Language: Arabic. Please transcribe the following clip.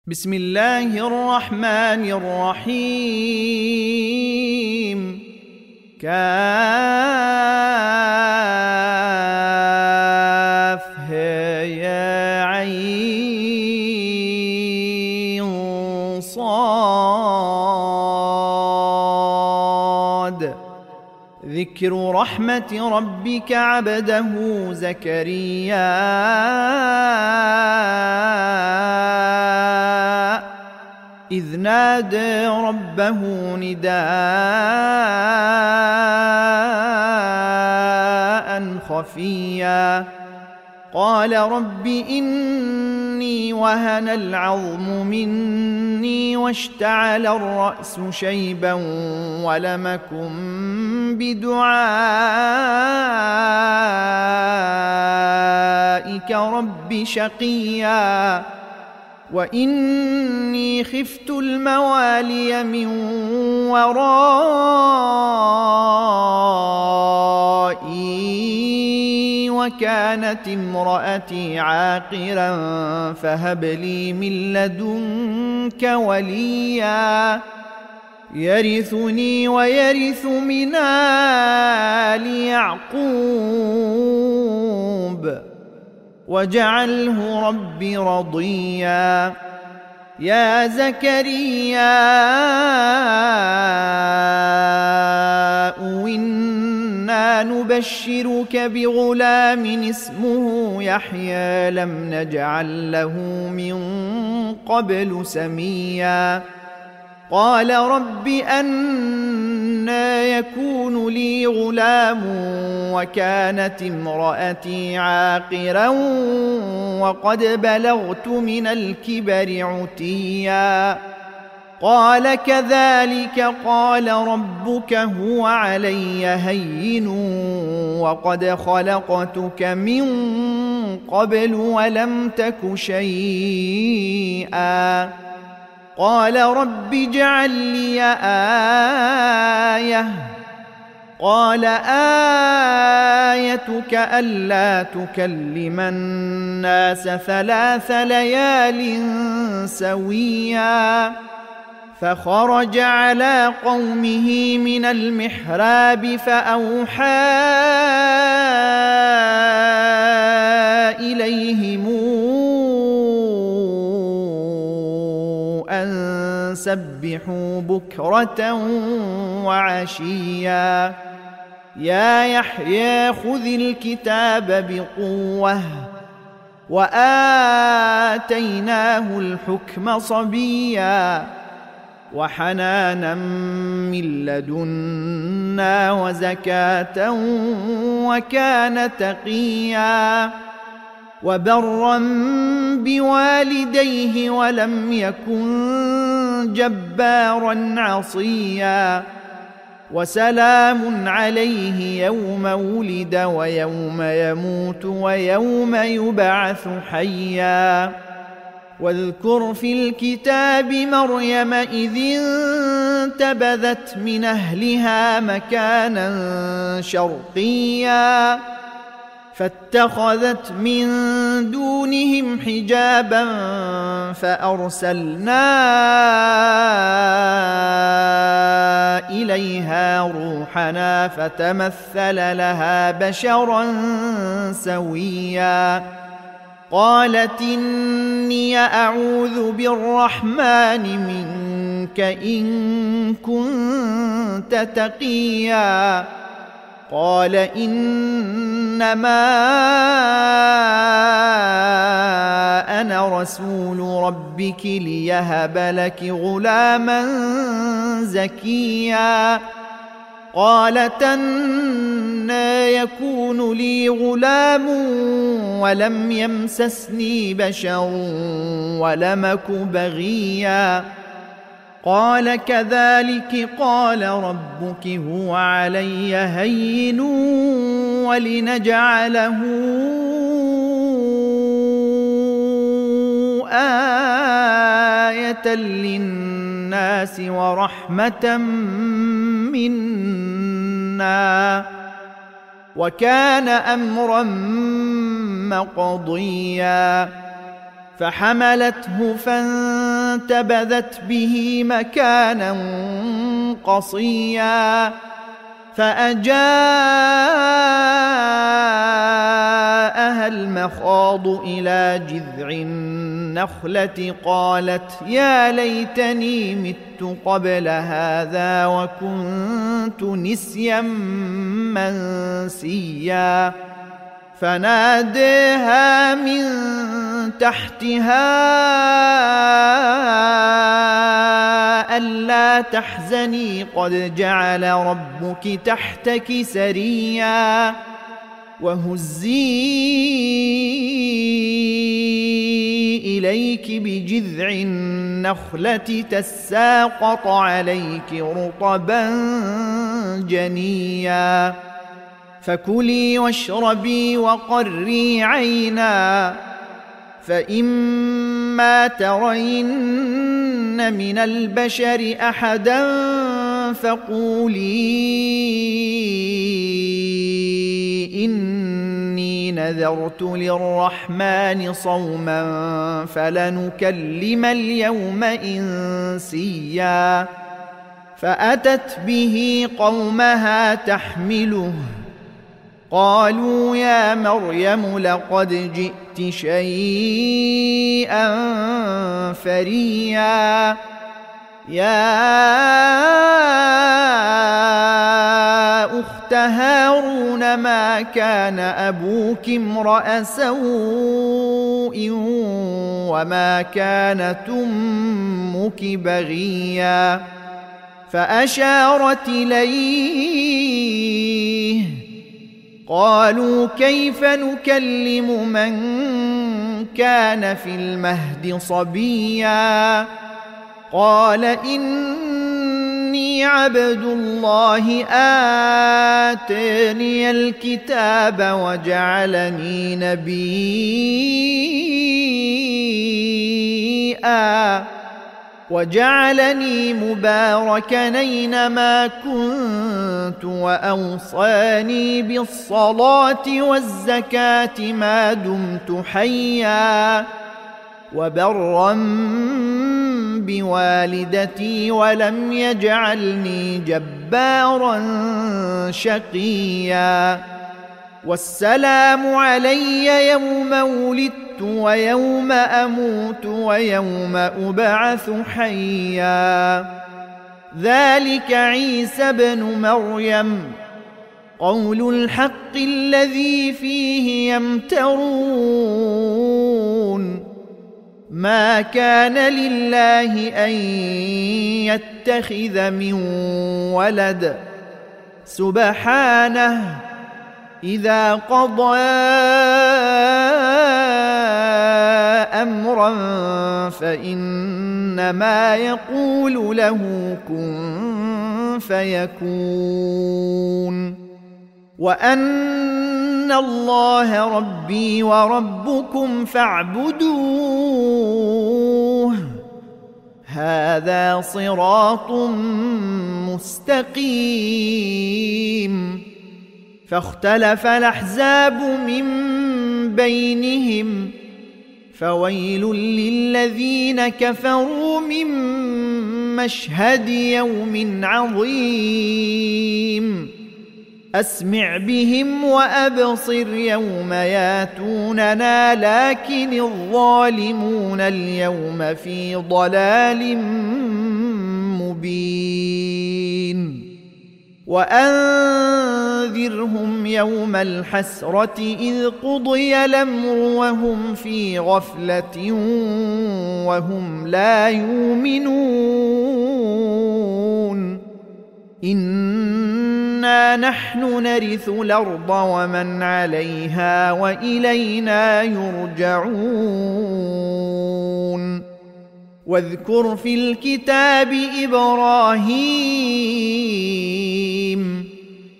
بسم الله الرحمن الرحيم كافها عين صاد ذكر رحمة ربك عبده زكريا إذ نادى ربه نداء خفيا قال رب إني وهن العظم مني واشتعل الرأس شيبا ولم أكن بدعائك رب شقيا وإني خفت الموالي من ورائي وكانت امرأتي عاقرا فهب لي من لدنك وليا يرثني ويرث من آل يعقوب واجعله رب رضيا يا زكريا إنا نبشرك بغلام اسمه يحيى لم نجعل له من قبل سميا قال رب أنى يكون لي غلام وكانت امرأتي عاقرا وقد بلغت من الكبر عتيا قال كذلك قال ربك هو علي هين وقد خلقتك من قبل ولم تك شيئا قال رب اجعل لي آية قال آيتك ألا تكلم الناس 3 ليال سويا فخرج على قومه من المحراب فأوحى إليهم أن سبحوا بكرة وعشيا يا يحيى خذ الكتاب بقوة وآتيناه الحكم صبيا وحنانا من لدنا وزكاة وكان تقيا وبرا بوالديه ولم يكن جبارا عصيا وسلام عليه يوم ولد ويوم يموت ويوم يبعث حيا واذكر في الكتاب مريم إذ انتبذت من أهلها مكانا شرقيا فاتخذت من دونهم حجابا فأرسلنا إليها روحنا فتمثل لها بشرا سويا قالت إني أعوذ بالرحمن منك إن كنت تقيا قال إنما أنا رسول ربك ليهب لك غلاما زكيا قالت أنى يكون لي غلام ولم يمسسني بشر ولم أك بغيا قال كذلك قال ربك هو علي هين ولنجعله آية للناس ورحمة منا وكان أمرا مقضيا فحملته فانتبذت به مكانا قصيا فأجاءها المخاض إلى جذع النخلة قالت يا ليتني مت قبل هذا وكنت نسيا منسيا فناديها من تحتها ألا تحزني قد جعل ربك تحتك سريا وهزي إليك بجذع النخلة تساقط عليك رطبا جنيا فكلي واشربي وقري عينا فإما ترين من البشر أحدا فقولي إني نذرت للرحمن صوما فلنكلم اليوم إنسيا فأتت به قومها تحمله قالوا يا مريم لقد جئت شيئا فريا يا أخت هارون ما كان أبوك امرأ سوء وما كانت أمك بغيا فأشارت إليه قالوا كيف نكلم من كان في المهد صبيا قال إني عبد الله آتاني الكتاب وجعلني نبيا وجعلني مباركا أينما كنت وأوصاني بالصلاة والزكاة ما دمت حيا وبرا بوالدتي ولم يجعلني جبارا شقيا والسلام علي يوم ولدت ويوم أموت ويوم أبعث حيا ذلك عيسى ابن مريم قول الحق الذي فيه يمترون ما كان لله أن يتخذ من ولد سبحانه إذا قضى أمرا فإنما يقول له كن فيكون وأن الله ربي وربكم فاعبدوه هذا صراط مستقيم فاختلف الأحزاب من بينهم فويل للذين كفروا من مشهد يوم عظيم أسمع بهم وأبصر يوم ياتوننا لكن الظالمون اليوم في ضلال مبين وأنذرهم يوم الحسرة إذ قضي الأمر وهم في غفلة وهم لا يؤمنون إنا نحن نرث الأرض ومن عليها وإلينا يرجعون واذكر في الكتاب إبراهيم